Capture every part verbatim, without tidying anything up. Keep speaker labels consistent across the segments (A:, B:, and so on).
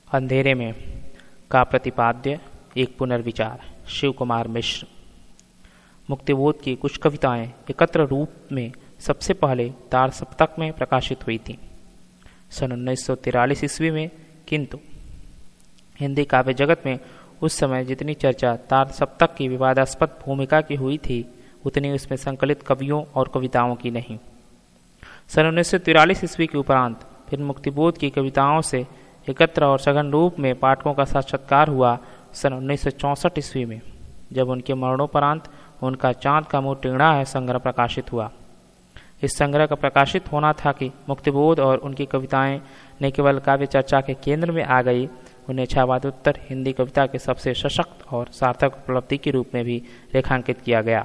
A: अंधेरे में का प्रतिपाद्य एक पुनर्विचार। शिव कुमार मिश्र। मुक्तिबोध की कुछ कविताएं एकत्र रूप में सबसे पहले तार सप्तक में प्रकाशित हुई थीं सन उन्नीस सौ तिरालीस ईस्वी में, किंतु हिंदी काव्य जगत में उस समय जितनी चर्चा तार सप्तक की विवादास्पद भूमिका की हुई थी, उतनी उसमें संकलित कवियों और कविताओं की नहीं। सन उन्नीस सौ तिरालीस ईस्वी के उपरांत फिर मुक्तिबोध की कविताओं से एकत्र और सघन रूप में पाठकों का साक्षात्कार हुआ सन उन्नीस सौ चौंसठ ईस्वी में, जब उनके मरणोपरांत उनका चांद का मुंह टेढ़ा है संग्रह प्रकाशित हुआ। इस संग्रह का प्रकाशित होना था कि मुक्तिबोध और उनकी कविताएं न केवल काव्य चर्चा के केंद्र में आ गई, उन्हें छावादोत्तर हिंदी कविता के सबसे सशक्त और सार्थक उपलब्धि के रूप में भी रेखांकित किया गया।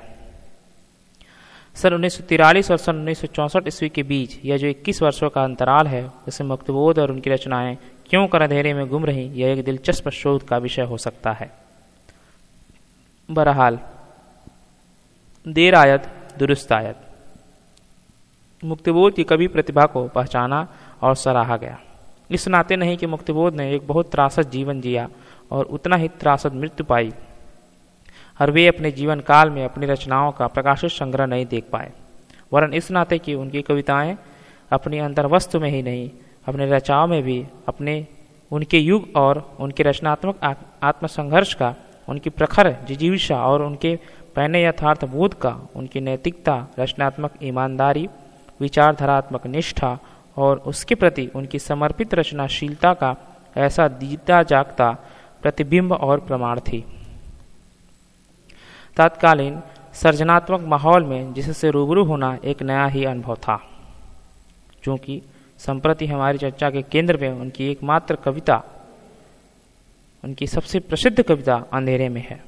A: सन उन्नीस सौ तिरालीस और सन उन्नीस सौ चौंसठ ईस्वी के बीच यह जो इक्कीस वर्षों का अंतराल है, उसे मुक्तिबोध और उनकी रचनाएं क्यों कर अंधेरे में गुम रही, यह एक दिलचस्प शोध का विषय हो सकता है। बहरहाल, देर आयत दुरुस्त आयत। मुक्तिबोध की कवि प्रतिभा को पहचाना और सराहा गया। इस नाते नहीं कि मुक्तिबोध ने एक बहुत त्रासद जीवन जिया और उतना ही त्रासद मृत्यु पाई, और वे अपने जीवन काल में अपनी रचनाओं का प्रकाशित संग्रह नहीं देख पाए, वरन इस नाते कि उनकी कविताएं अपनी अंतर्वस्तु में ही नहीं, अपने रचाव में भी अपने उनके युग और उनके रचनात्मक आत्मसंघर्ष का, उनकी प्रखर जिजीविषा और उनके पैने यथार्थ बोध का, उनकी नैतिकता, रचनात्मक ईमानदारी, विचारधारात्मक निष्ठा और उसके प्रति उनकी समर्पित रचनाशीलता का ऐसा दीदा जागता प्रतिबिंब और प्रमाण थी। तत्कालीन सर्जनात्मक माहौल में जिससे रूबरू होना एक नया ही अनुभव था। चूंकि संप्रति हमारी चर्चा के केंद्र में उनकी एकमात्र कविता, उनकी सबसे प्रसिद्ध कविता अंधेरे में है,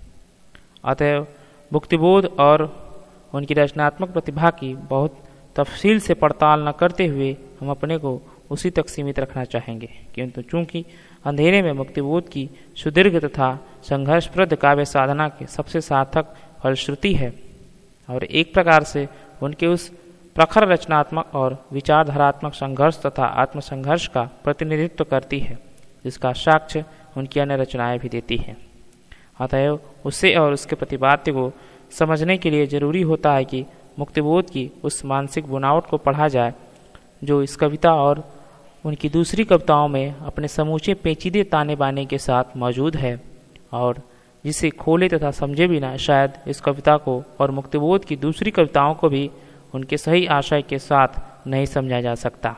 A: अतएव मुक्तिबोध और उनकी रचनात्मक प्रतिभा की बहुत तफसील से पड़ताल न करते हुए हम अपने को उसी तक सीमित रखना चाहेंगे। किंतु चूंकि अंधेरे में मुक्तिबोध की सुदीर्घ तथा संघर्षप्रद काव्य साधना के सबसे सार्थक फलश्रुति है और एक प्रकार से उनके उस प्रखर रचनात्मक और विचारधारात्मक संघर्ष तथा आत्मसंघर्ष का प्रतिनिधित्व करती है, जिसका साक्ष्य उनकी अन्य रचनाएं भी देती हैं। अतएव उसे और उसके प्रतिपाद्य को समझने के लिए जरूरी होता है कि मुक्तिबोध की उस मानसिक बुनावट को पढ़ा जाए जो इस कविता और उनकी दूसरी कविताओं में अपने समूचे पेचीदे ताने बाने के साथ मौजूद है, और जिसे खोले तथा समझे बिना शायद इस कविता को और मुक्तिबोध की दूसरी कविताओं को भी उनके सही आशय के साथ नहीं समझा जा सकता।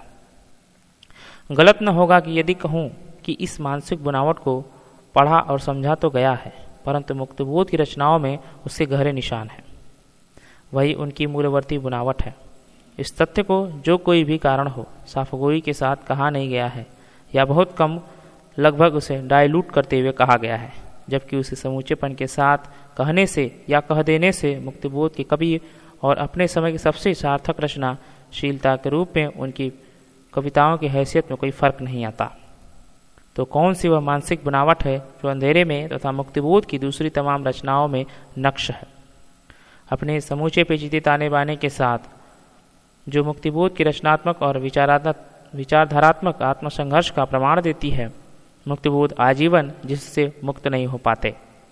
A: गलत न होगा कि यदि कहूँ कि इस मानसिक बुनावट को पढ़ा और समझा तो गया है, परंतु मुक्तिबोध की रचनाओं में उसके गहरे निशान हैं। वही उनकी मूलवर्ती बुनावट है। इस तथ्य को जो कोई भी कारण हो साफगोई के साथ कहा नहीं गया है, या बहुत कम लगभग उसे डाइल्यूट करते हुए कहा गया है, जबकि उसे समूचेपन के साथ कहने से या कह देने से मुक्तिबोध के कवि और अपने समय की सबसे सार्थक रचनाशीलता के रूप में उनकी कविताओं की हैसियत में कोई फर्क नहीं आता। तो कौन सी वह मानसिक बनावट है जो अंधेरे में तथा मुक्तिबोध की दूसरी तमाम रचनाओं में नक्श है? अपने समूचे पेचीदे ताने बाने के साथ जो मुक्तिबोध की रचनात्मक और विचारात्मक विचारधारात्मक आत्मसंघर्ष का प्रमाण देती है, मुक्तिबोध आजीवन जिससे मुक्त नहीं हो पाते।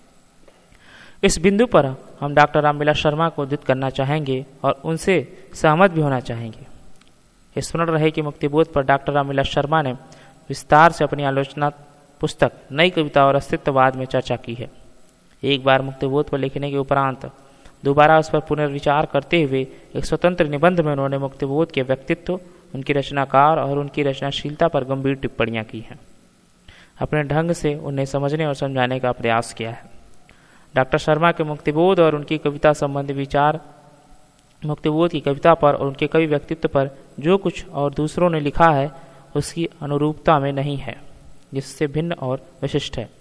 A: इस बिंदु पर हम डॉक्टर रामविलास शर्मा को उद्धृत करना चाहेंगे और उनसे सहमत भी होना चाहेंगे। स्मरण रहे कि मुक्तिबोध पर डॉक्टर रामविलास शर्मा ने विस्तार से अपनी आलोचना पुस्तक नई कविता और अस्तित्ववाद में चर्चा की है। एक बार मुक्तिबोध पर लिखने के उपरांत दोबारा उस पर पुनर्विचार करते हुए एक स्वतंत्र निबंध में उन्होंने मुक्तिबोध के व्यक्तित्व, उनकी रचनाकार और उनकी रचनाशीलता पर गंभीर टिप्पणियां की हैं। अपने ढंग से उन्हें समझने और समझाने का प्रयास किया है। डॉक्टर शर्मा के मुक्तिबोध और उनकी कविता संबंधी विचार मुक्तिबोध की कविता पर और उनके कवि व्यक्तित्व पर जो कुछ और दूसरों ने लिखा है उसकी अनुरूपता में नहीं है, जिससे भिन्न और विशिष्ट है।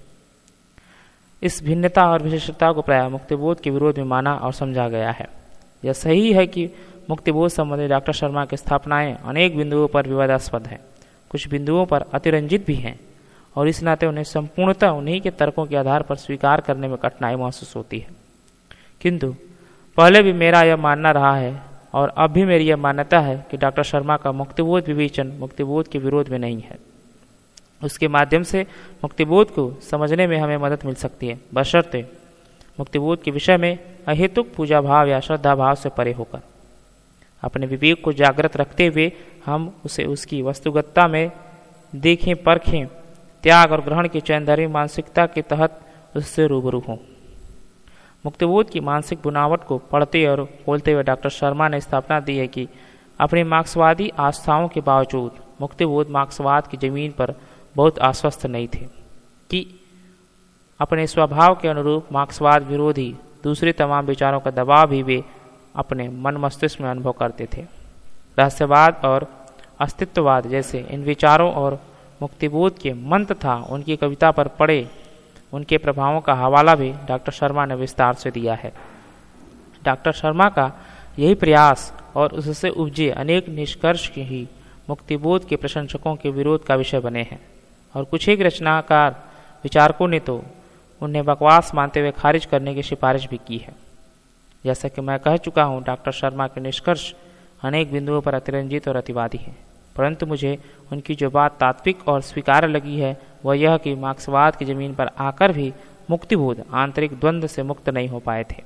A: इस भिन्नता और विशिष्टता को प्रायः मुक्तिबोध के विरोध में माना और समझा गया है। यह सही है कि मुक्तिबोध संबंधी डॉक्टर शर्मा की स्थापनाएं अनेक बिंदुओं पर विवादास्पद हैं, कुछ बिंदुओं पर अतिरंजित भी हैं, और इस नाते उन्हें संपूर्णतः उन्हीं के तर्कों के आधार पर स्वीकार करने में कठिनाई महसूस होती है। किंतु पहले भी मेरा यह मानना रहा है और अब भी मेरी यह मान्यता है कि डॉक्टर शर्मा का मुक्तिबोध विवेचन मुक्तिबोध के विरोध में नहीं है। उसके माध्यम से मुक्तिबोध को समझने में हमें मदद मिल सकती है, बशर्ते मुक्तिबोध के विषय में अहेतुक पूजा भाव या श्रद्धा भाव से परे होकर। अपने विवेक को जागृत रखते हुए हम उसे उसकी वस्तुगतता में देखें, परखें, त्याग और ग्रहण की चैनधर्मी मानसिकता के तहत उससे रूबरू हों। मुक्तिबोध की मानसिक बुनावट को पढ़ते और बोलते हुए डॉक्टर शर्मा ने स्थापना दी है कि अपनी मार्क्सवादी आस्थाओं के बावजूद मुक्तिबोध मार्क्सवाद की जमीन पर बहुत आश्वस्त नहीं थे कि अपने स्वभाव के अनुरूप मार्क्सवाद विरोधी दूसरे तमाम विचारों का दबाव भी वे अपने मन मस्तिष्क में अनुभव करते थे। रहस्यवाद और अस्तित्ववाद जैसे इन विचारों और मुक्तिबोध के मन तथा उनकी कविता पर पड़े उनके प्रभावों का हवाला भी डॉक्टर शर्मा ने विस्तार से दिया है। डॉक्टर शर्मा का यही प्रयास और उससे उपजे अनेक निष्कर्ष ही मुक्तिबोध के प्रशंसकों के विरोध का विषय बने हैं और कुछ एक रचनाकार विचारकों ने तो उन्हें बकवास मानते हुए खारिज करने की सिफारिश भी की है। जैसा कि मैं कह चुका हूँ, डॉक्टर शर्मा के निष्कर्ष अनेक बिंदुओं पर अतिरंजित और अतिवादी हैं, परंतु मुझे उनकी जो बात तात्विक और स्वीकार्य लगी है वह यह कि मार्क्सवाद की जमीन पर आकर भी मुक्तिबोध आंतरिक द्वंद्व से मुक्त नहीं हो पाए थे।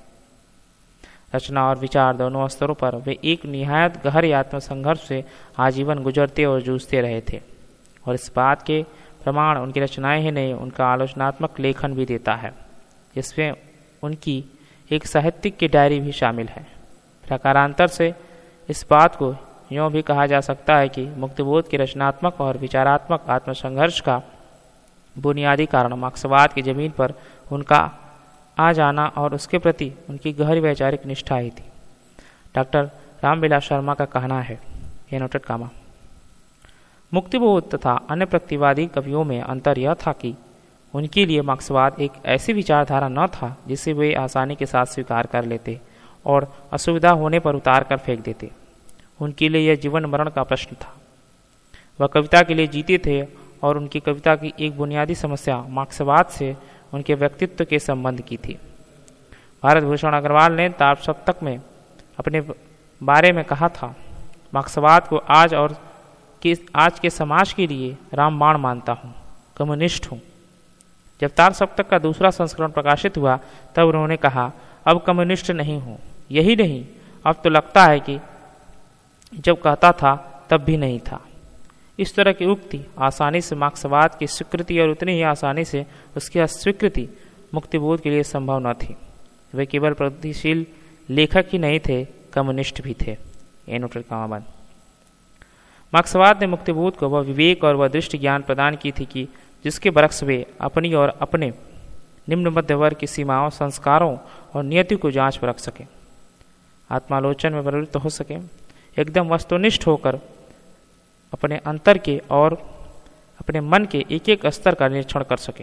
A: रचना और विचार दोनों स्तरों पर वे एक निहायत गहरे आत्मसंघर्ष से आजीवन गुजरते और जूझते रहे थे और इस बात के प्रमाण उनकी रचनाएं ही नहीं, उनका आलोचनात्मक लेखन भी देता है, जिसमें उनकी एक साहित्यिक की डायरी भी शामिल है। प्रकारांतर से इस बात को यूँ भी कहा जा सकता है कि मुक्तिबोध के रचनात्मक और विचारात्मक आत्मसंघर्ष का बुनियादी कारण मार्क्सवाद की जमीन पर उनका आ जाना और उसके प्रति उनकी गहरी वैचारिक निष्ठा ही थी। डॉक्टर रामविलास शर्मा का कहना है, ये नोटेड कामा, मुक्तिबोध तथा अन्य प्रतिवादी कवियों में अंतर यह था कि उनके लिए मार्क्सवाद एक ऐसी विचारधारा न था जिसे वे आसानी के साथ स्वीकार कर लेते और असुविधा होने पर उतार कर फेंक देते। उनके लिए यह जीवन मरण का प्रश्न था। वह कविता के लिए जीते थे और उनकी कविता की एक बुनियादी समस्या मार्क्सवाद से उनके व्यक्तित्व के संबंध की थी। भारत भूषण अग्रवाल ने तारसप्तक में अपने बारे में कहा था, मार्क्सवाद को आज और कि आज के समाज के लिए रामबाण मानता हूँ, कम्युनिस्ट हूँ। जब तारसप्तक का दूसरा संस्करण प्रकाशित हुआ तब उन्होंने कहा, अब कम्युनिस्ट नहीं हूँ। यही नहीं, अब तो लगता है कि जब कहता था तब भी नहीं था। इस तरह की उक्ति आसानी से मार्क्सवाद की स्वीकृति और उतनी ही आसानी से उसकी अस्वीकृति मुक्तिबोध के लिए संभव न थी। वे केवल प्रगतिशील लेखक ही नहीं थे, कम्युनिस्ट भी थे। ए नोटेड कामा बंद। मार्क्सवाद ने मुक्तिबोध को वह विवेक और वह दृष्टि ज्ञान प्रदान की थी कि जिसके बरक्स वे अपनी और अपने निम्न मध्य वर्ग की सीमाओं, संस्कारों और नियति को जांच पर रख सके, आत्मालोचन में प्रवृत्त हो सके, एकदम वस्तुनिष्ठ होकर अपने अंतर के और अपने मन के एक एक स्तर का निरीक्षण कर सके।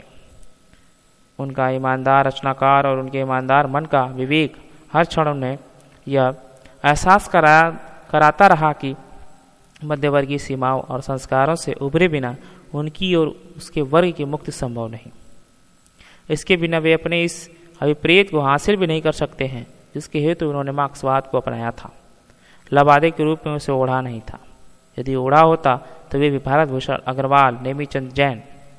A: उनका ईमानदार रचनाकार और उनके ईमानदार मन का विवेक हर क्षण उन्हें यह एहसास करा कराता रहा कि मध्यवर्गीय सीमाओं और संस्कारों से उभरे बिना उनकी और उसके वर्ग की मुक्ति संभव नहीं। इसके बिना वे अपने इस अभिप्रेत को हासिल भी नहीं कर सकते हैं जिसके हेतु उन्होंने मार्क्सवाद को अपनाया था। लबादे के रूप में उसे ओढ़ा नहीं था। यदि ओढ़ा होता तो वे भी भारत भूषण अग्रवाल, नेमीचंद जैन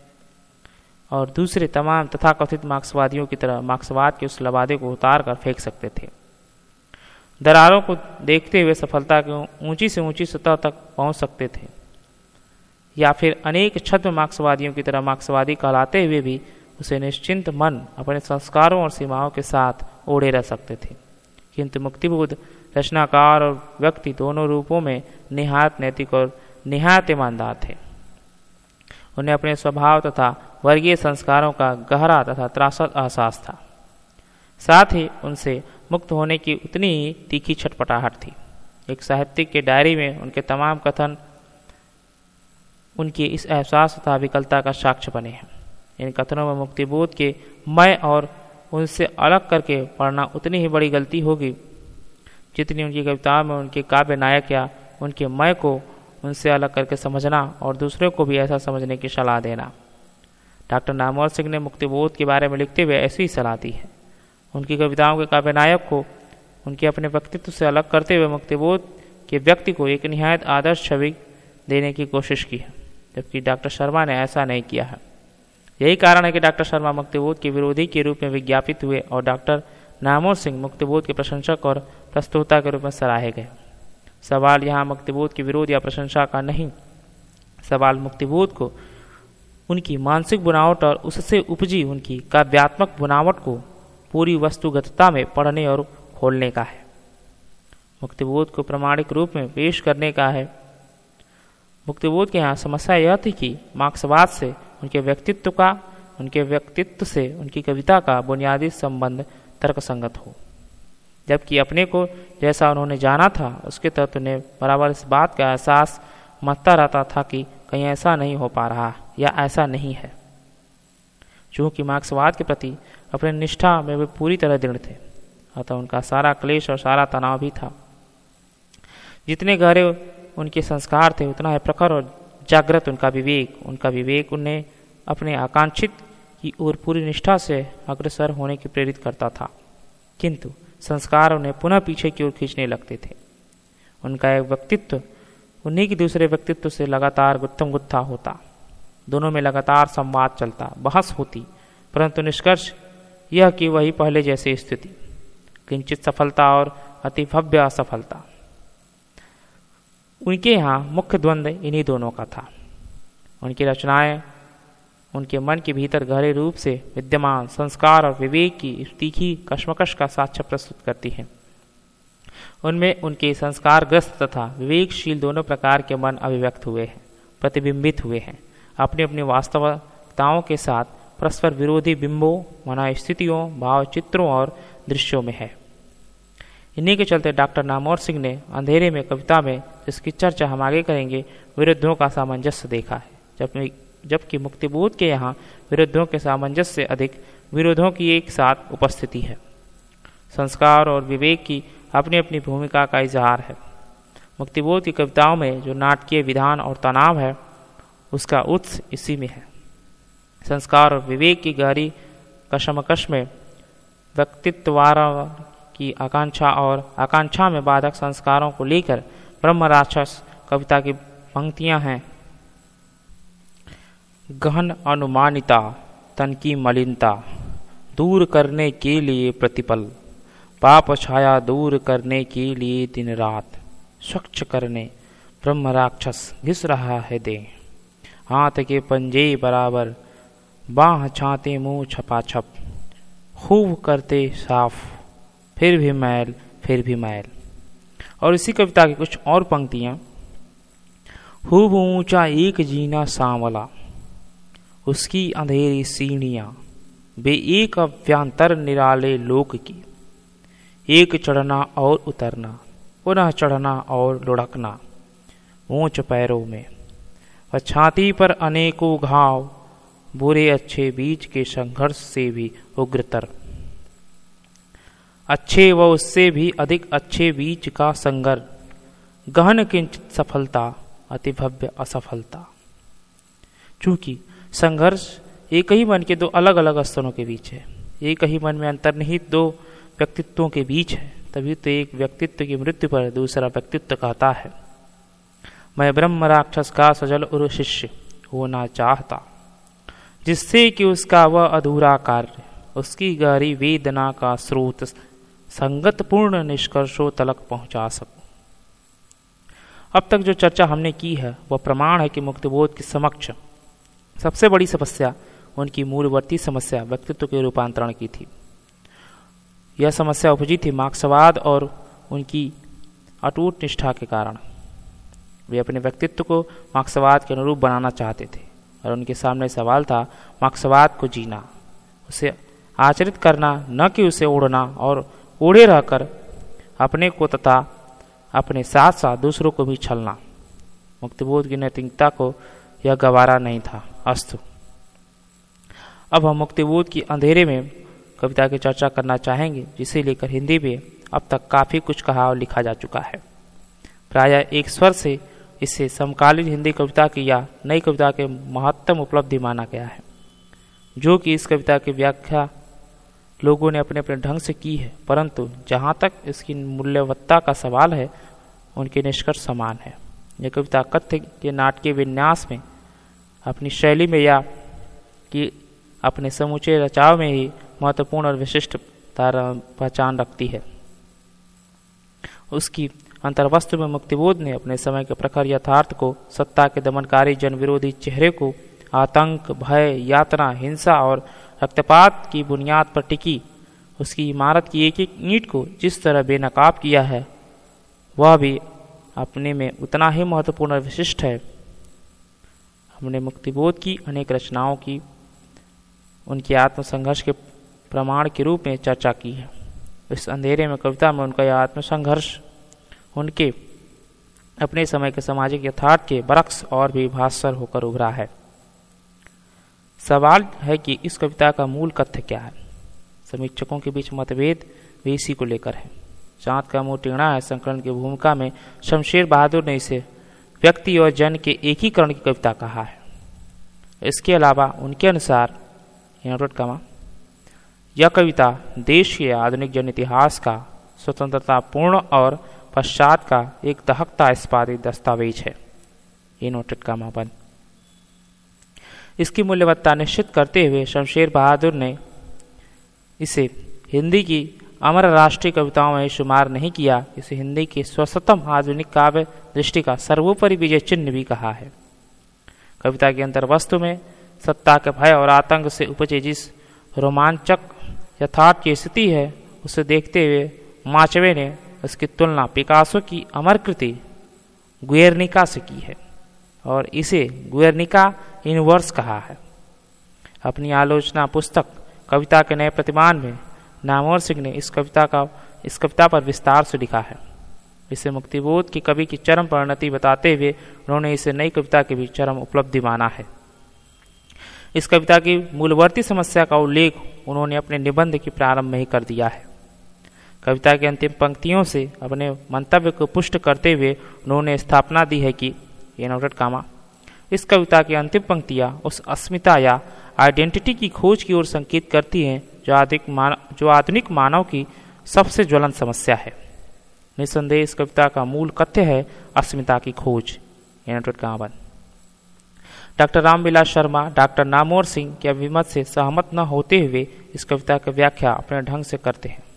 A: और दूसरे तमाम तथाकथित मार्क्सवादियों की तरह मार्क्सवाद के उस लबादे को उतार कर फेंक सकते थे। दरारों को देखते हुए सफलता की ऊंची से ऊंची सतह तक पहुंच सकते थे, या फिर अनेक छद्म मार्क्सवादियों की तरह मार्क्सवादी कहलाते हुए भी उसे निश्चिंत मन अपने संस्कारों और सीमाओं के साथ ओढ़े रह सकते थे। किंतु मुक्तिबोध रचनाकार और व्यक्ति दोनों रूपों में निहायत नैतिक और निहायत ईमानदार थे। उन्हें अपने स्वभाव तथा वर्गीय संस्कारों का गहरा तथा त्रासद एहसास था। साथ ही उनसे मुक्त होने की उतनी ही तीखी छटपटाहट थी। एक साहित्यिक के डायरी में उनके तमाम कथन उनके इस एहसास तथा विकलता का साक्ष्य बने हैं। इन कथनों में मुक्तिबोध के मैं और उनसे अलग करके पढ़ना उतनी ही बड़ी गलती होगी जितनी उनकी कविताओं में उनके काव्य नायक या उनके मैं को उनसे अलग करके समझना और दूसरों को भी ऐसा समझने की सलाह देना। डॉक्टर नामवर सिंह ने मुक्तिबोध के बारे में लिखते हुए ऐसी ही सलाह दी है। उनकी कविताओं के काव्य नायक को उनके अपने व्यक्तित्व से अलग करते हुए मुक्तिबोध के व्यक्ति को एक निहायत आदर्श छवि देने की कोशिश की है। जबकि डॉक्टर शर्मा ने ऐसा नहीं किया है। यही कारण है कि डॉक्टर शर्मा मुक्तिबोध के विरोधी के रूप में विज्ञापित हुए और डॉक्टर नामोर सिंह मुक्तिबोध के प्रशंसक और प्रस्तोता के रूप में सराहे गए। सवाल यहाँ मुक्तिबोध के विरोध या प्रशंसा का नहीं, सवाल मुक्तिबोध को उनकी मानसिक बनावट और उससे उपजी उनकी काव्यात्मक बनावट को पूरी वस्तुगतता में पढ़ने और खोलने का है, मुक्तिबोध को प्रामाणिक रूप में पेश करने का है। मुक्तिबोध के यहाँ समस्या यह थी कि मार्क्सवाद से उनके व्यक्तित्व का उनके व्यक्तित्व से उनकी कविता का बुनियादी संबंध तर्कसंगत हो, जबकि अपने को जैसा उन्होंने जाना था उसके तहत उन्हें बराबर इस बात का एहसास मचता रहता था कि कहीं ऐसा नहीं हो पा रहा या ऐसा नहीं है। चूँकि मार्क्सवाद के प्रति अपने निष्ठा में वे पूरी तरह दृढ़ थे, अतः उनका सारा क्लेश और सारा तनाव भी था। जितने गहरे उनके संस्कार थे उतना ही प्रखर और जागृत उनका विवेक उनका विवेक उन्हें अपने आकांक्षित की ओर पूरी निष्ठा से अग्रसर होने की प्रेरित करता था, किंतु संस्कार उन्हें पुनः पीछे की ओर खींचने लगते थे। उनका एक व्यक्तित्व उन्हीं की दूसरे व्यक्तित्व से लगातार गुत्थम गुत्था होता, दोनों में लगातार संवाद चलता, बहस होती, परंतु निष्कर्ष यह कि वही पहले जैसी स्थिति, किंचित सफलता और अति भव्य असफलता। उनके यहाँ मुख्य द्वंद्व इन्हीं दोनों का था। उनकी रचनाएं उनके मन के भीतर गहरे रूप से विद्यमान संस्कार और विवेक की तीखी कश्मकश का साक्ष्य प्रस्तुत करती हैं। उनमें उनके संस्कारग्रस्त तथा विवेकशील दोनों प्रकार के मन अभिव्यक्त हुए हैं, प्रतिबिंबित हुए हैं, अपनी अपनी वास्तविकताओं के साथ परस्पर विरोधी बिंबों, मनोस्थितियों, भावचित्रों और दृश्यों में है। इन्हीं के चलते डॉक्टर नामोर सिंह ने अंधेरे में कविता में, जिसकी चर्चा हम आगे करेंगे, विरुद्धों का सामंजस्य देखा है, जबकि जबकि मुक्तिबोध के यहाँ विरुद्धों के सामंजस्य से अधिक विरोधों की एक साथ उपस्थिति है। संस्कार और विवेक की अपनी अपनी भूमिका का इजहार है। मुक्तिबोध की कविताओं में जो नाटकीय विधान और तनाव है उसका उत्स इसी में है। संस्कार और विवेक की गहरी कशमकश में व्यक्तित्वार की आकांक्षा और आकांक्षा में बाधक संस्कारों को लेकर ब्रह्म राक्षस कविता की पंक्तियां हैं। गहन अनुमानिता तन की मलिनता दूर करने के लिए प्रतिपल, पाप छाया दूर करने के लिए दिन रात, स्वच्छ करने ब्रह्म राक्षस घिस रहा है दे, हाथ के पंजे बराबर बाह छाते मुंह छपाछप, खूब करते साफ फिर भी मैल फिर भी मैल। और इसी कविता की कुछ और पंक्तियां, खूब ऊंचा एक जीना सांवला, उसकी अंधेरी सीढ़ियां बे एक अव्यांतर निराले लोक की, एक चढ़ना और उतरना, पुनः चढ़ना और लुढ़कना ऊंच पैरों में, व छाती पर अनेकों घाव, बुरे अच्छे बीच के संघर्ष से भी उग्रतर, अच्छे व उससे भी अधिक अच्छे बीच का संघर्ष, गहन किंचित सफलता अति भव्य असफलता। चूंकि संघर्ष एक ही मन के दो अलग अलग स्तरों के बीच है, एक ही मन में अंतर्निहित दो व्यक्तित्वों के बीच है, तभी तो एक व्यक्तित्व की मृत्यु पर दूसरा व्यक्तित्व कहता है, मैं ब्रह्म राक्षस का सजल उर शिष्य होना चाहता, जिससे कि उसका वह अधूरा कार्य, उसकी गहरी वेदना का स्रोत संगत पूर्ण निष्कर्षों तलक पहुंचा सकूं। अब तक जो चर्चा हमने की है वह प्रमाण है कि मुक्तिबोध के समक्ष सबसे बड़ी समस्या उनकी मूलवर्ती समस्या व्यक्तित्व के रूपांतरण की थी। यह समस्या उपजी थी मार्क्सवाद और उनकी अटूट निष्ठा के कारण। वे अपने व्यक्तित्व को मार्क्सवाद के अनुरूप बनाना चाहते थे और उनके सामने सवाल था मार्क्सवाद को जीना, उसे आचरित करना, न कि उसे ओढ़ना और ओढ़े रहकर अपने को तथा अपने साथ साथ दूसरों को भी छलना। मुक्तिबोध की नैतिकता को यह गवारा नहीं था। अस्तु, अब हम मुक्तिबोध की अंधेरे में कविता की चर्चा करना चाहेंगे, जिसे लेकर हिंदी में अब तक काफ़ी कुछ कहा और लिखा जा चुका है। प्रायः एक स्वर से इसे समकालीन हिंदी कविता की या नई कविता के महत्तम उपलब्धि माना गया है, जो कि इस कविता की व्याख्या लोगों ने अपने अपने ढंग से की है, परंतु जहाँ तक इसकी मूल्यवत्ता का सवाल है उनके निष्कर्ष समान है। यह कविता कथ्य के नाटकीय विन्यास में अपनी शैली में या कि अपने समूचे रचाव में ही महत्वपूर्ण और विशिष्ट पहचान रखती है। उसकी अंतर्वस्तु में मुक्तिबोध ने अपने समय के प्रखर यथार्थ को, सत्ता के दमनकारी जन विरोधी चेहरे को, आतंक, भय, यातना, हिंसा और रक्तपात की बुनियाद पर टिकी उसकी इमारत की एक एक ईंट को जिस तरह बेनकाब किया है, वह भी अपने में उतना ही महत्वपूर्ण और विशिष्ट है। हमने मुक्तिबोध की अनेक रचनाओं की उनके आत्मसंघर्ष के प्रमाण के रूप में चर्चा की है। इस अंधेरे में कविता में उनका यह आत्मसंघर्ष उनके अपने समय के सामाजिक यथार्थ के बरक्स और भी भास्कर होकर उभरा है। सवाल है कि इस कविता का मूल कथ्य क्या है। समीक्षकों के बीच मतभेद भी इसी को लेकर है। चाँद का मुंह टेढ़ा है संकलन की भूमिका में शमशेर बहादुर ने इसे व्यक्ति और जन के एकीकरण की कविता कहा है। इसके अलावा उनके अनुसार यह कविता देश के आधुनिक जन इतिहास का स्वतंत्रतापूर्ण और पश्चात का एक दहकता इस्पाती दस्तावेज है। ये नोटेड कामा बंद। इसकी मूल्यवत्ता निश्चित करते हुए शमशेर बहादुर ने इसे हिंदी की अमर राष्ट्रीय कविताओं में शुमार नहीं किया। इसे हिंदी के स्वसतम आधुनिक काव्य दृष्टि का सर्वोपरि विजय चिन्ह भी कहा है। कविता के अंतर्वस्तु में सत्ता के भय और आतंक से उपजे जिस रोमांचक यथार्थ की स्थिति है, उसे देखते हुए माचवे ने उसकी तुलना पिकासो की अमर कृति गुएर्निका से की है और इसे गुएर्निका यूनिवर्स कहा है। अपनी आलोचना पुस्तक कविता के नए प्रतिमान में नामवर सिंह ने इस कविता का इस कविता पर विस्तार से लिखा है। इसे मुक्तिबोध की कवि की चरम परिणति बताते हुए उन्होंने इसे नई कविता की भी चरम उपलब्धि माना है। इस कविता की मूलवर्ती समस्या का उल्लेख उन्होंने अपने निबंध के प्रारंभ में ही कर दिया है। कविता की अंतिम पंक्तियों से अपने मंतव्य को पुष्ट करते हुए उन्होंने स्थापना दी है कि ये नोटेड कामा इस कविता की अंतिम पंक्तियां उस अस्मिता या आइडेंटिटी की खोज की ओर संकेत करती हैं जो आधुनिक मानव जो आधुनिक मानव की सबसे ज्वलंत समस्या है। निस्संदेह इस कविता का मूल कथ्य है अस्मिता की खोज। डॉक्टर रामविलास शर्मा डॉक्टर नामवर सिंह के अभिमत से सहमत न होते हुए इस कविता की व्याख्या अपने ढंग से करते हैं।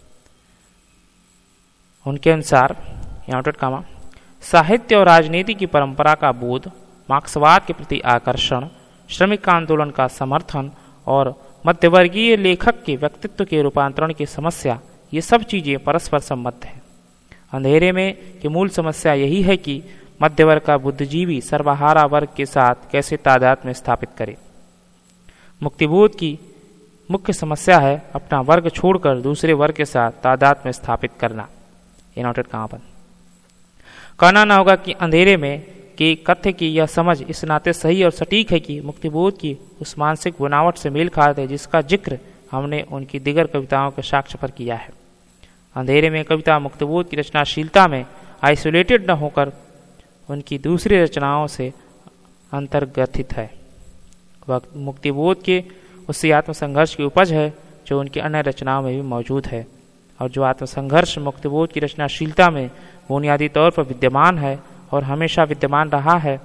A: उनके अनुसार कामा साहित्य और राजनीति की परंपरा का बोध, मार्क्सवाद के प्रति आकर्षण, श्रमिक आंदोलन का समर्थन और मध्यवर्गीय लेखक के व्यक्तित्व के रूपांतरण की समस्या, ये सब चीजें परस्पर सम्मत हैं। अंधेरे में की मूल समस्या यही है कि मध्यवर्ग का बुद्धिजीवी सर्वहारा वर्ग के साथ कैसे तादाद में स्थापित करे। मुक्तिबोध की मुख्य समस्या है अपना वर्ग छोड़कर दूसरे वर्ग के साथ तादाद में स्थापित करना। ये नोटेड कहाँ पर कहना ना होगा कि अंधेरे में कि कथ्य की यह समझ इस नाते सही और सटीक है कि मुक्तिबोध की उस मानसिक बनावट से मेल खाते है जिसका जिक्र हमने उनकी दिगर कविताओं के साक्ष्य पर किया है। अंधेरे में कविता मुक्तिबोध की रचनाशीलता में आइसोलेटेड न होकर उनकी दूसरी रचनाओं से अंतर्ग्रथित है। वह मुक्तिबोध के उसी आत्मसंघर्ष की उपज है जो उनकी अन्य रचनाओं में भी मौजूद है और जो आत्मसंघर्ष मुक्तिबोध की रचनाशीलता में बुनियादी तौर पर विद्यमान है और हमेशा विद्यमान रहा है।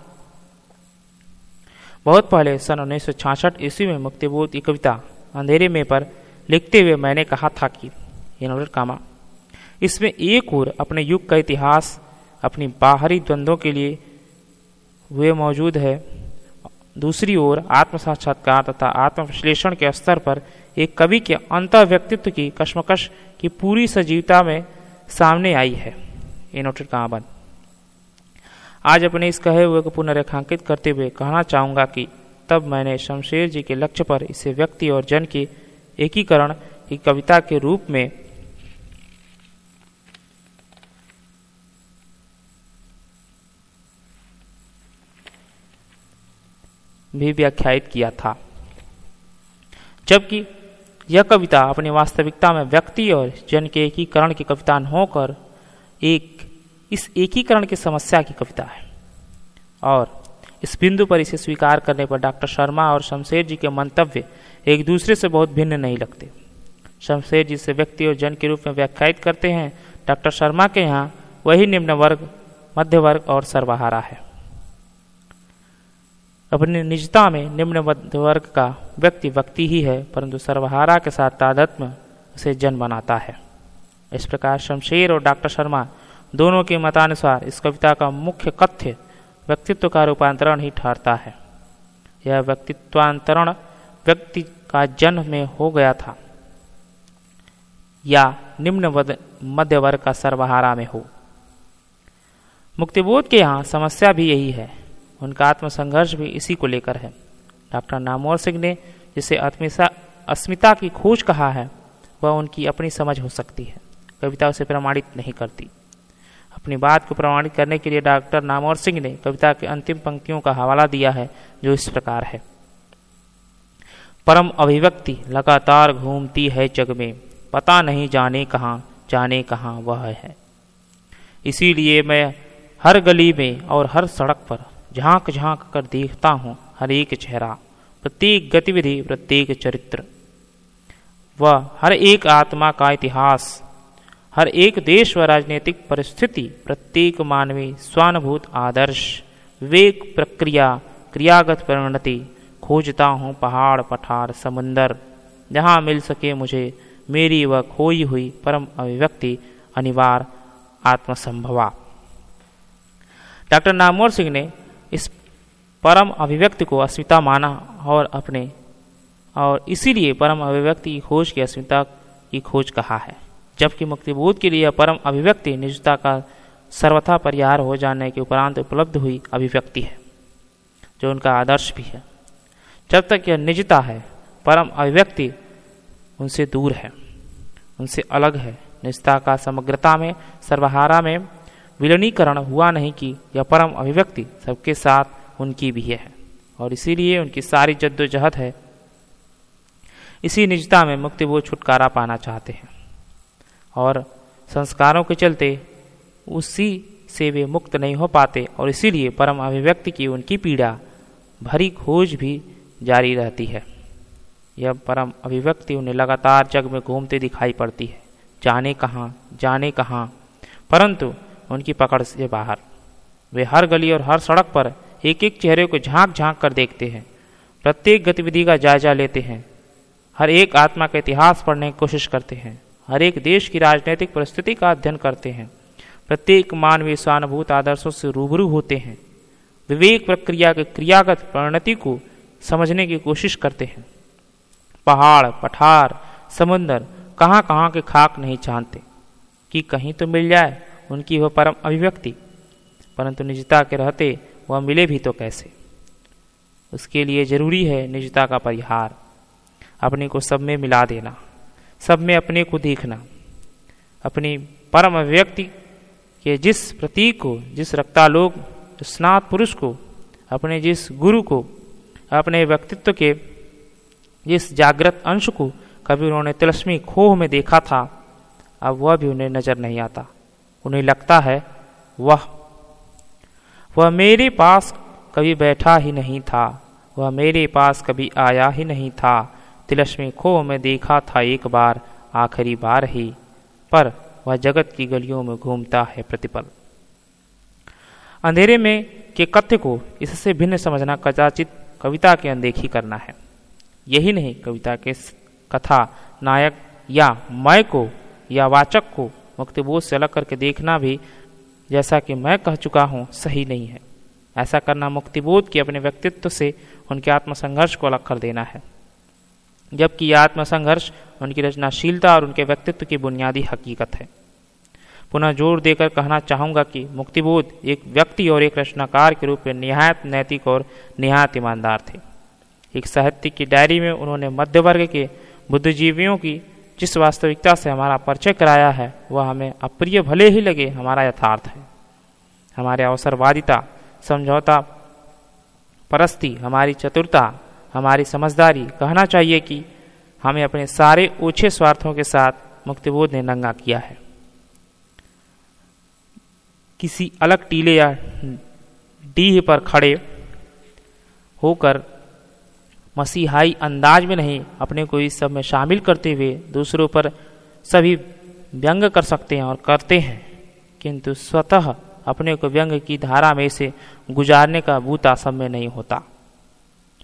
A: बहुत पहले सन उन्नीस सौ छियासठ ईस्वी में मुक्तिबोध की कविता अंधेरे में पर लिखते हुए मैंने कहा था कि कामा इसमें एक ओर अपने युग का इतिहास अपनी बाहरी द्वंद्वों के लिए हुए मौजूद है, दूसरी ओर आत्म साक्षात्कार तथा आत्म विश्लेषण के स्तर पर एक कवि के अंतर व्यक्तित्व की कश्मकश की पूरी सजीवता में सामने आई है। ये नोटेड कहाँ बंद। आज अपने इस कहे हुए को पुनर्रेखांकित करते हुए कहना चाहूँगा कि तब मैंने शमशेर जी के लक्ष्य पर इसे व्यक्ति और जन के एकीकरण की कविता के रूप में भी व्याख्यायित किया था, जबकि यह कविता अपनी वास्तविकता में व्यक्ति और जन के एकीकरण की कविता न होकर एक इस एकीकरण की समस्या की कविता है। और इस बिंदु पर इसे स्वीकार करने पर डॉक्टर शर्मा और शमशेर जी के मंतव्य एक दूसरे से बहुत भिन्न नहीं लगते। शमशेर जी से व्यक्ति और जन के रूप में व्याख्यायित करते हैं, डॉक्टर शर्मा के यहाँ वही निम्न वर्ग, मध्य वर्ग और सर्वहारा है। अपनी निजता में निम्न वर्ग का व्यक्ति व्यक्ति ही है, परंतु सर्वहारा के साथ तादात्म्य उसे जन बनाता है। इस प्रकार शमशेर और डॉक्टर शर्मा दोनों के मतानुसार इस कविता का मुख्य कथ्य व्यक्तित्व का रूपांतरण ही ठहरता है। यह व्यक्तित्वांतरण व्यक्ति का जन्म में हो गया था या निम्न मध्य वर्ग का सर्वहारा में हो। मुक्तिबोध के यहाँ समस्या भी यही है। उनका आत्मसंघर्ष भी इसी को लेकर है। डॉक्टर नामवर सिंह ने जिसे अस्मिता की खोज कहा है, वह उनकी अपनी समझ हो सकती है, कविता उसे प्रमाणित नहीं करती। अपनी बात को प्रमाणित करने के लिए डॉक्टर नामवर सिंह ने कविता के अंतिम पंक्तियों का हवाला दिया है, जो इस प्रकार है। परम अभिव्यक्ति लगातार घूमती है जग में, पता नहीं जाने कहाँ जाने कहाँ वह है। इसीलिए मैं हर गली में और हर सड़क पर झांक झांक कर देखता हूँ हर एक चेहरा, प्रत्येक गतिविधि, प्रत्येक चरित्र, वह हर एक आत्मा का इतिहास, हर एक देश व राजनीतिक परिस्थिति, प्रत्येक मानवीय स्वानुभूत आदर्श, विवेक प्रक्रिया, क्रियागत परिणति खोजता हूँ पहाड़ पठार समुंदर, जहाँ मिल सके मुझे मेरी वह खोई हुई परम अभिव्यक्ति अनिवार्य आत्मसंभवा। डॉक्टर नामवर सिंह ने इस परम अभिव्यक्ति को अस्मिता माना और अपने और इसीलिए परम अभिव्यक्ति की खोज की अस्मिता की खोज कहा है, जबकि मुक्तिबोध के लिए परम अभिव्यक्ति निजता का सर्वथा परिहार हो जाने के उपरांत उपलब्ध हुई अभिव्यक्ति है, जो उनका आदर्श भी है। जब तक यह निजता है, परम अभिव्यक्ति उनसे दूर है, उनसे अलग है। निजता का समग्रता में सर्वहारा में विलीनीकरण हुआ नहीं कि यह परम अभिव्यक्ति सबके साथ उनकी भी है, और इसीलिए उनकी सारी जद्दोजहद है। इसी निजता में मुक्तिबोध छुटकारा पाना चाहते हैं और संस्कारों के चलते उसी से वे मुक्त नहीं हो पाते, और इसीलिए परम अभिव्यक्ति की उनकी पीड़ा भरी खोज भी जारी रहती है। यह परम अभिव्यक्ति उन्हें लगातार जग में घूमते दिखाई पड़ती है, जाने कहाँ जाने कहाँ, परंतु उनकी पकड़ से बाहर। वे हर गली और हर सड़क पर एक एक चेहरे को झांक झांक कर देखते हैं, प्रत्येक गतिविधि का जायजा लेते हैं, हर एक आत्मा का इतिहास पढ़ने की कोशिश करते हैं, हर एक देश की राजनीतिक परिस्थिति का अध्ययन करते हैं, प्रत्येक मानवीय स्वानुभूत आदर्शों से रूबरू होते हैं, विवेक प्रक्रिया के क्रियागत परिणति को समझने की कोशिश करते हैं। पहाड़ पठार समुंदर कहाँ कहाँ के खाक नहीं जानते कि कहीं तो मिल जाए उनकी वह परम अभिव्यक्ति, परंतु निजता के रहते वह मिले भी तो कैसे। उसके लिए जरूरी है निजता का परिहार, अपने को सब में मिला देना, सब में अपने को देखना, अपनी परम अभिव्यक्ति के जिस प्रतीक को, जिस रक्तालोक स्नात पुरुष को, अपने जिस गुरु को, अपने व्यक्तित्व के जिस जागृत अंश को कभी उन्होंने तिलस्मी खोह में देखा था, अब वह भी उन्हें नजर नहीं आता। उन्हें लगता है वह वह मेरे पास कभी बैठा ही नहीं था, वह मेरे पास कभी आया ही नहीं था, तिलस्मी खोह में देखा था एक बार, आखिरी बार ही, पर वह जगत की गलियों में घूमता है प्रतिपल। अंधेरे में के कथ्य को इससे भिन्न समझना कदाचित कविता की अनदेखी करना है। यही नहीं, कविता के कथा नायक या मैं को या वाचक को मुक्तिबोध से अलग करके देखना भी, जैसा कि मैं कह चुका हूँ, सही नहीं है। ऐसा करना मुक्तिबोध के अपने व्यक्तित्व से उनके आत्मसंघर्ष को अलग कर देना है, जबकि यह आत्मसंघर्ष उनकी रचनाशीलता और उनके व्यक्तित्व की बुनियादी हकीकत है। पुनः जोर देकर कहना चाहूँगा कि मुक्तिबोध एक व्यक्ति और एक रचनाकार के रूप में निहायत नैतिक और निहायत ईमानदार थे। एक साहित्य की डायरी में उन्होंने मध्य वर्ग के बुद्धिजीवियों की जिस वास्तविकता से हमारा परिचय कराया है, वह हमें अप्रिय भले ही लगे, हमारा यथार्थ है। हमारे अवसरवादिता, समझौता परस्ती, हमारी चतुरता, हमारी समझदारी, कहना चाहिए कि हमें अपने सारे ओछे स्वार्थों के साथ मुक्तिबोध ने नंगा किया है। किसी अलग टीले या डीह पर खड़े होकर मसीहाई अंदाज में नहीं, अपने को इस सब में शामिल करते हुए दूसरों पर सभी व्यंग कर सकते हैं और करते हैं, किंतु स्वतः अपने को व्यंग की धारा में से गुजारने का बूता सब में नहीं होता।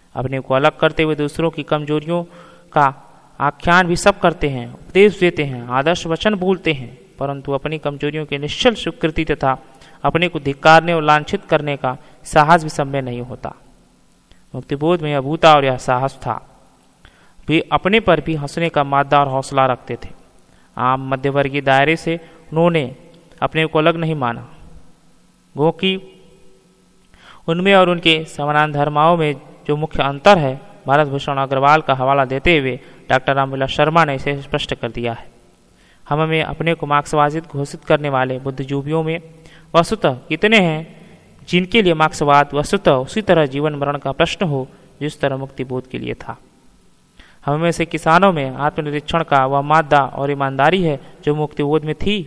A: अपने को अलग करते हुए दूसरों की कमजोरियों का आख्यान भी सब करते हैं, उपदेश देते हैं, आदर्श वचन बोलते हैं, परंतु अपनी कमजोरियों की निश्चल स्वीकृति तथा अपने को धिक्कारने और लांछित करने का साहस भी सब में नहीं होता। मुक्तिबोध में यह भूता और यह साहस था। वे अपने पर भी हंसने का मादा और हौसला रखते थे। आम मध्यवर्गीय दायरे से उन्होंने अपने को अलग नहीं माना, वो कि उनमें और उनके समान धर्माओं में जो मुख्य अंतर है, भारत भूषण अग्रवाल का हवाला देते हुए डॉक्टर रामविलास शर्मा ने इसे स्पष्ट कर दिया है। हम में अपने को मार्क्सवादी घोषित करने वाले बुद्धिजीवियों में वस्तुतः कितने हैं जिनके लिए मार्क्सवाद वस्तुतः उसी तरह जीवन मरण का प्रश्न हो जिस तरह मुक्तिबोध के लिए था। हम में से किसानों में आत्मनिरीक्षण का वह मादा और ईमानदारी है जो मुक्तिबोध में थी।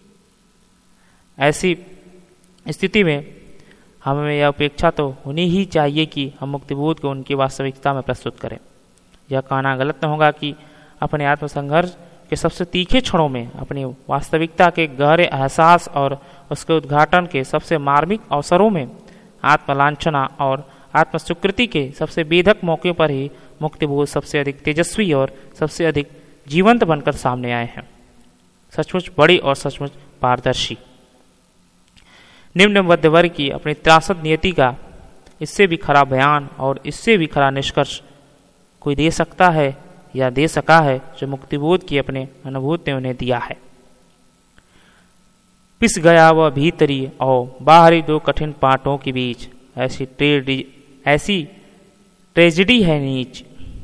A: ऐसी स्थिति में हमें यह अपेक्षा तो होनी ही चाहिए कि हम मुक्तिबोध को उनकी वास्तविकता में प्रस्तुत करें। यह कहना गलत न होगा कि अपने आत्मसंघर्ष के सबसे तीखे क्षणों में अपनी वास्तविकता के गहरे एहसास और उसके उद्घाटन के सबसे मार्मिक अवसरों में आत्मलांछना और आत्मस्वीकृति के सबसे बेधक मौके पर ही मुक्तिबोध सबसे अधिक तेजस्वी और सबसे अधिक जीवंत बनकर सामने आए हैं, सचमुच बड़ी और सचमुच पारदर्शी। निम्न मध्य वर्ग की अपनी त्रासद नियति का इससे भी खरा बयान और इससे भी खरा निष्कर्ष कोई दे सकता है या दे सका है जो मुक्तिबोध की अपने अनुभूत ने उन्हें दिया है। पिस गया वह भीतरी और बाहरी दो कठिन पाटों के बीच, ऐसी ट्रेडी ऐसी ट्रेजिडी है नीच।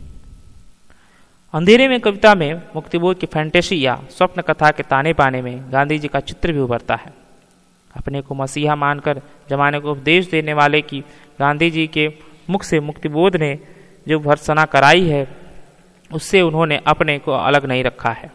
A: अंधेरे में कविता में मुक्तिबोध की फैंटेसी या स्वप्न कथा के ताने बाने में गांधी जी का चित्र भी उभरता है। अपने को मसीहा मानकर जमाने को उपदेश देने वाले की गांधी जी के मुख से मुक्तिबोध ने जो भर्त्सना कराई है, उससे उन्होंने अपने को अलग नहीं रखा है,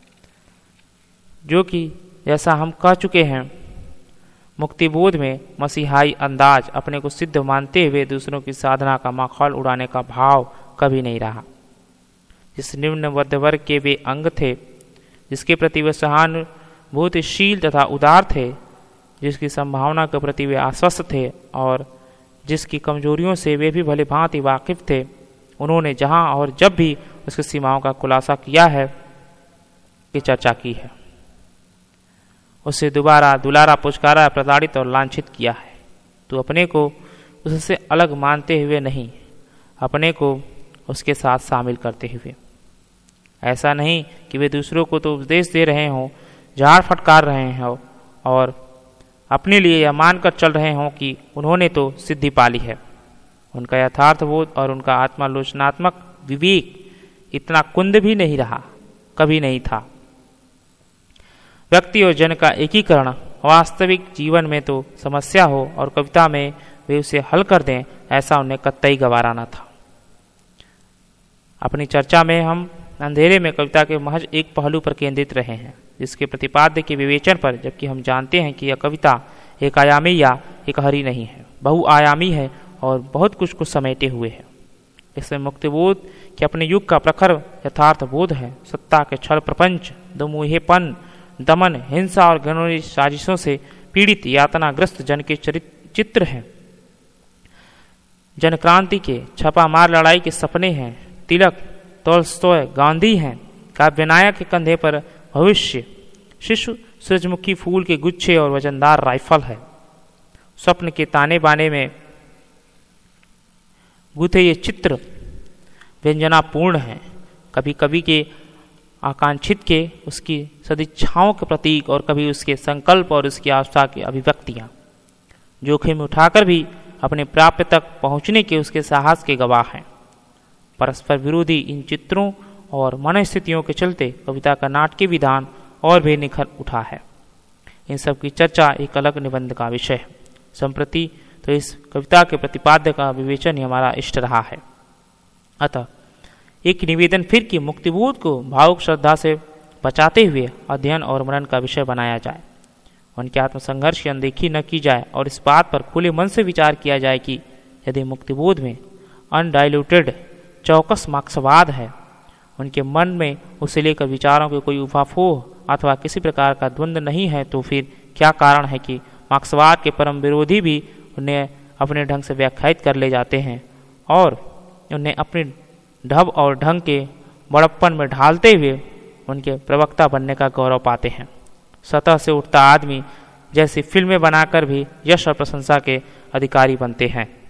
A: जो कि जैसा हम कह चुके हैं, मुक्तिबोध में मसीहाई अंदाज अपने को सिद्ध मानते हुए दूसरों की साधना का माखौल उड़ाने का भाव कभी नहीं रहा। जिस निम्न मध्य वर्ग के वे अंग थे, जिसके प्रति वे सहानुभूतिशील तथा उदार थे, जिसकी संभावना के प्रति वे आश्वस्त थे और जिसकी कमजोरियों से वे भी भली भांति वाकिफ थे, उन्होंने जहां और जब भी उसकी सीमाओं का खुलासा किया है की चर्चा की है, उसे दोबारा दुलारा पुचकारा प्रताड़ित और लांछित किया है। तो अपने को उससे अलग मानते हुए नहीं, अपने को उसके साथ शामिल करते हुए। ऐसा नहीं कि वे दूसरों को तो उपदेश दे रहे हों, झाड़ फटकार रहे हों और अपने लिए यह मानकर चल रहे हों कि उन्होंने तो सिद्धि पाली है। उनका यथार्थबोध और उनका आत्मालोचनात्मक विवेक इतना कुंद भी नहीं रहा, कभी नहीं था। व्यक्ति और जन का एकीकरण वास्तविक जीवन में तो समस्या हो और कविता में वे उसे हल कर दें, ऐसा उन्हें कतई गवारा न था। अपनी चर्चा में हम अंधेरे में कविता के महज एक पहलू पर केंद्रित रहे हैं, जिसके प्रतिपाद्य के विवेचन पर, जबकि हम जानते हैं कि यह कविता एक आयामी या एक हरी नहीं है, बहुआयामी है और बहुत कुछ को समेटे हुए है। इसमें मुक्तिबोध के अपने युग का प्रखर यथार्थ बोध है। सत्ता के छल प्रपंच, दुमुहेपन, दमन, हिंसा और घिनौनी साजिशों से पीड़ित यातनाग्रस्त जन के चरित्र चित्र हैं। जनक्रांति के छापामार लड़ाई के सपने हैं। तिलक, तोल्स्तोय, गांधी हैं। काव्यनायक के कंधे पर भविष्य, शिशु सूरजमुखी फूल के गुच्छे और वजनदार राइफल है। स्वप्न के ताने बाने में गुथे ये चित्र व्यंजनापूर्ण हैं। कभी कभी के आकांक्षित के उसकी सदिच्छाओं के प्रतीक और कभी उसके संकल्प और उसकी आस्था की अभिव्यक्तियां, जोखिम उठाकर भी अपने प्राप्य तक पहुंचने के उसके साहस के गवाह हैं। परस्पर विरोधी इन चित्रों और मनस्थितियों के चलते कविता का नाटकीय विधान और भी निखर उठा है। इन सब की चर्चा एक अलग निबंध का विषय है। संप्रति तो इस कविता के प्रतिपाद्य का विवेचन ही हमारा इष्ट रहा है। अतः एक निवेदन फिर कि मुक्तिबोध को भावुक श्रद्धा से बचाते हुए अध्ययन और मनन का विषय बनाया जाए, उनके आत्मसंघर्ष की अनदेखी न की जाए और इस बात पर खुले मन से विचार किया जाए कि यदि मुक्तिबोध में अनडाइल्यूटेड चौकस मार्क्सवाद है, उनके मन में उसे लेकर विचारों के कोई उफाफोह अथवा किसी प्रकार का द्वंद्व नहीं है, तो फिर क्या कारण है कि मार्क्सवाद के परम विरोधी भी उन्हें अपने ढंग से व्याख्यायित कर ले जाते हैं और उन्हें अपनी ढब और ढंग के बड़प्पन में ढालते हुए उनके प्रवक्ता बनने का गौरव पाते हैं। सतह से उठता आदमी जैसी फिल्में बनाकर भी यश और प्रशंसा के अधिकारी बनते हैं।